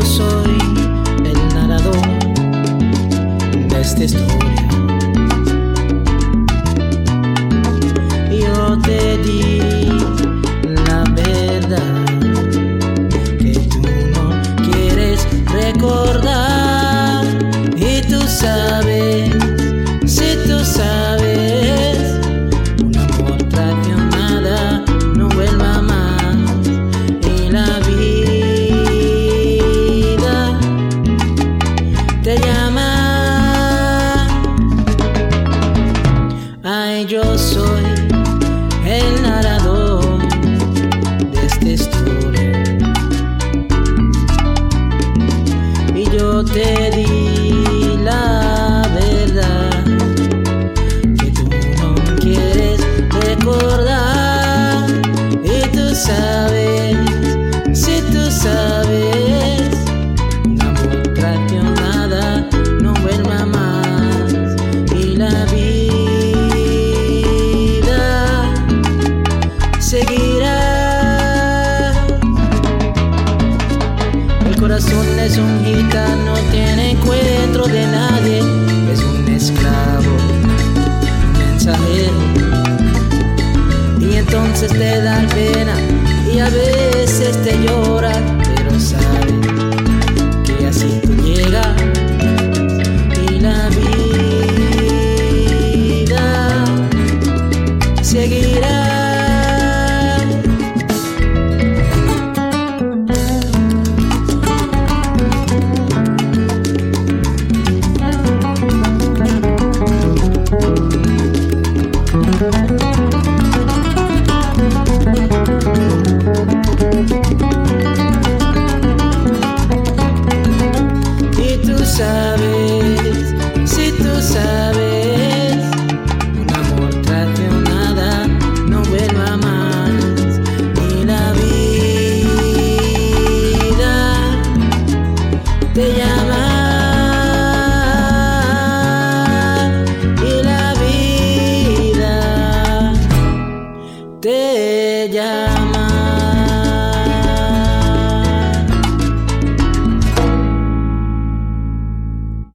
soy el narrador de esta historia. Yo te di la verdad que tú no quieres recordar. Y tú sabes, si tú sabes, un amor traicionada no vuelva más. Y la vida te llama. Ay, yo soy el narrador de esta historia. Y yo te di la verdad que tú no quieres recordar. Y tú sabes, si tú sabes, un amor traicionada no vuelva más. Y la vida seguirá. El corazón es un gitano, tiene encuentro de nadie, es un esclavo, un mensajero. Y entonces te da pena y a veces te llora, pero sabes que así tú llegas. Y la vida seguirá.